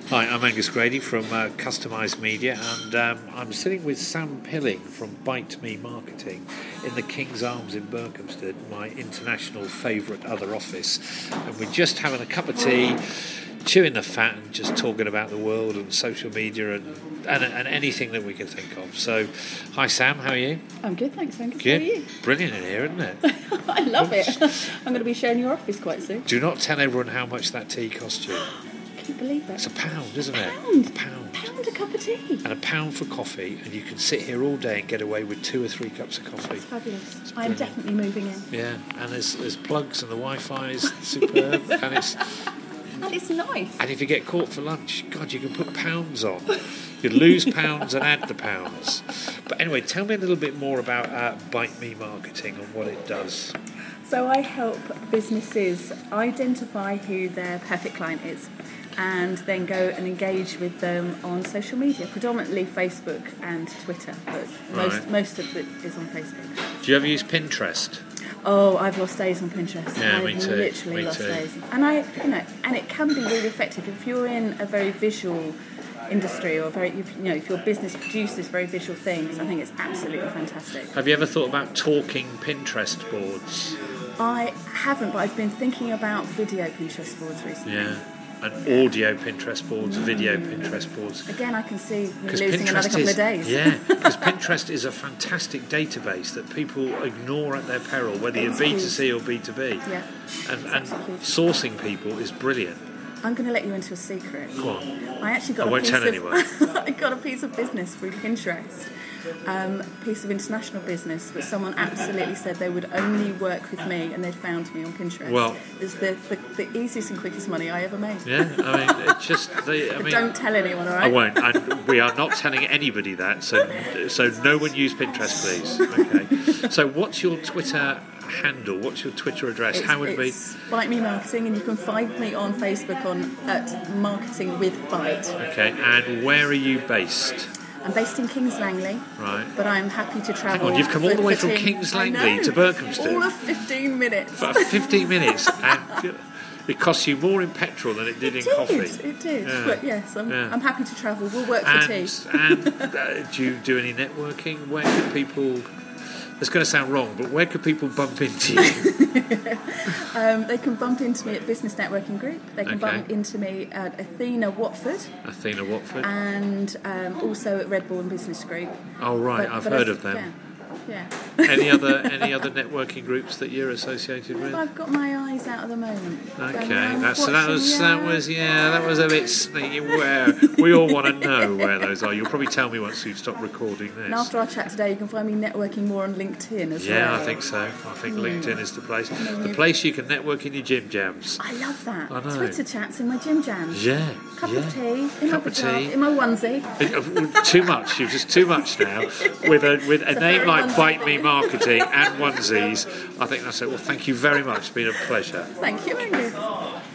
Hi, I'm Angus Grady from Customised Media, and I'm sitting with Sam Pilling from Bite Me Marketing in the King's Arms in Berkhamsted, my international favourite other office. And we're just having a cup of tea, chewing the fat and just talking about the world and social media and anything that we can think of. So, hi Sam, how are you? I'm good, thanks Angus. Good. How are you? Brilliant in here, isn't it? I love it. I'm going to be showing your office quite soon. Do not tell everyone how much that tea cost you. Can you believe it? It's £1, isn't it? Pound a cup of tea. And £1 for coffee, and you can sit here all day and get away with 2 or 3 cups of coffee. It's fabulous. I'm definitely moving in. Yeah, and there's plugs and the Wi-Fi is superb, and it's nice. And if you get caught for lunch, God, you can put pounds on. You lose pounds and add the pounds. But anyway, tell me a little bit more about Bite Me Marketing and what it does. So I help businesses identify who their perfect client is, and then go and engage with them on social media, predominantly Facebook and Twitter, but most of it is on Facebook. Do you ever use Pinterest? Oh, I've lost days on Pinterest. Yeah, I've me too. Literally lost days. And and it can be really effective if you're in a very visual industry, or if your business produces very visual things. I think it's absolutely fantastic. Have you ever thought about talking Pinterest boards? I haven't, but I've been thinking about video Pinterest boards recently. Yeah. And audio Pinterest boards, video Pinterest boards. Again, I can see me losing another couple of days. Yeah, because Pinterest is a fantastic database that people ignore at their peril, whether you're B2C or B2B. Yeah. And sourcing people is brilliant. I'm going to let you into a secret. Go on. I actually got I got a piece of business through Pinterest. Piece of international business, but someone absolutely said they would only work with me, and they'd found me on Pinterest. Well, it's the easiest and quickest money I ever made. Yeah, I mean, it's just... don't tell anyone, all right? I won't. We are not telling anybody that, so no one use Pinterest, please. Okay. So what's your Twitter handle? What's your Twitter address? How would it be? Bite Me Marketing, and you can find me on Facebook at Marketing with Bite. Okay, and where are you based? I'm based in Kings Langley, right? But I'm happy to travel. Hang on, you've come all the way from Kings Langley to Berkhamsted. All of 15 minutes. 15 minutes, and it costs you more in petrol than it did in coffee. It did. Yeah. But yes, I'm happy to travel. We'll work for tea. And do you do any networking? Where could people... It's going to sound wrong, but where could people bump into you? They can bump into me at Business Networking Group. They can bump into me at Athena Watford. And also at Red Bull and Business Group. Oh, right. I've heard of them. Yeah. Any other networking groups that you're associated with? I've got my eyes out at the moment. Okay, that was a bit sneaky. Where we all want to know where those are. You'll probably tell me once you've stopped recording this. And after our chat today, you can find me networking more on LinkedIn as well. Yeah, I think so. I think LinkedIn is the place. The place you can network in your gym jams. I love that. I know. Twitter chats in my gym jams. Yeah. Cup of tea in my onesie. Too much. You're just too much now. With a name like Bite Me Marketing and onesies, I think that's it. Well, thank you very much. It's been a pleasure. Thank you, Angus.